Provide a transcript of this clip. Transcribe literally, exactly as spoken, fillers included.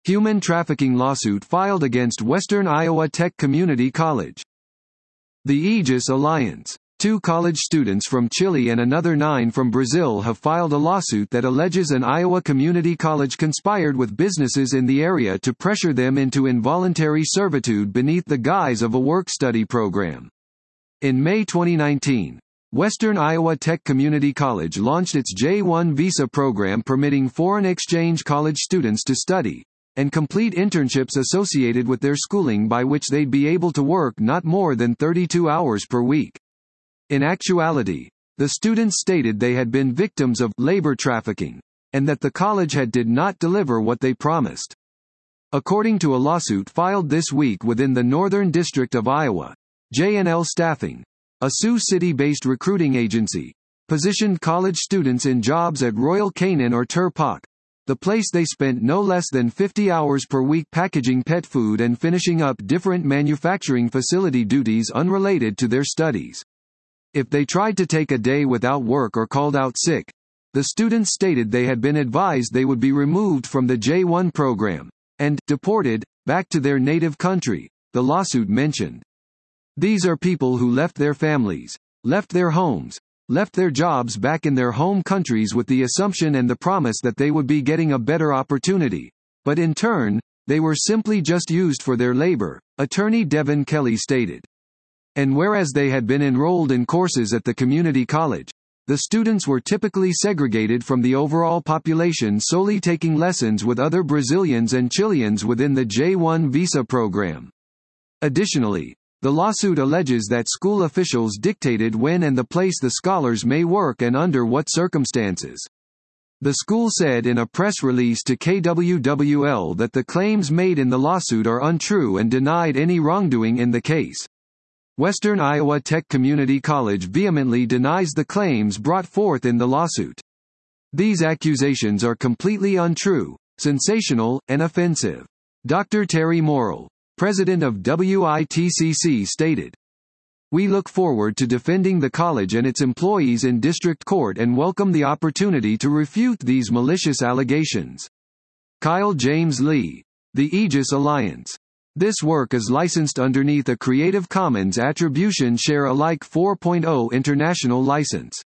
Human trafficking lawsuit filed against Western Iowa Tech Community College. The Aegis Alliance. Two college students from Chile and another nine from Brazil have filed a lawsuit that alleges an Iowa community college conspired with businesses in the area to pressure them into involuntary servitude beneath the guise of a work-study program. In May twenty nineteen, Western Iowa Tech Community College launched its J one visa program permitting foreign exchange college students to study and complete internships associated with their schooling by which they'd be able to work not more than thirty-two hours per week. In actuality, the students stated they had been victims of labor trafficking, and that the college had did not deliver what they promised. According to a lawsuit filed this week within the Northern District of Iowa, J and L Staffing, a Sioux City-based recruiting agency, positioned college students in jobs at Royal Canin or Turpak, the place they spent no less than fifty hours per week packaging pet food and finishing up different manufacturing facility duties unrelated to their studies. If they tried to take a day without work or called out sick, the students stated they had been advised they would be removed from the J one program and deported back to their native country, the lawsuit mentioned. These are people who left their families, left their homes, left their jobs back in their home countries with the assumption and the promise that they would be getting a better opportunity, but in turn, they were simply just used for their labor, attorney Devin Kelly stated. And whereas they had been enrolled in courses at the community college, the students were typically segregated from the overall population solely taking lessons with other Brazilians and Chileans within the J one visa program. Additionally, the lawsuit alleges that school officials dictated when and the place the scholars may work and under what circumstances. The school said in a press release to K W W L that the claims made in the lawsuit are untrue and denied any wrongdoing in the case. Western Iowa Tech Community College vehemently denies the claims brought forth in the lawsuit. These accusations are completely untrue, sensational, and offensive. Doctor Terry Morrill, president of W I T C C, stated, "We look forward to defending the college and its employees in district court and welcome the opportunity to refute these malicious allegations." Kyle James Lee, The Aegis Alliance. This work is licensed underneath a Creative Commons Attribution Share Alike four point oh international license.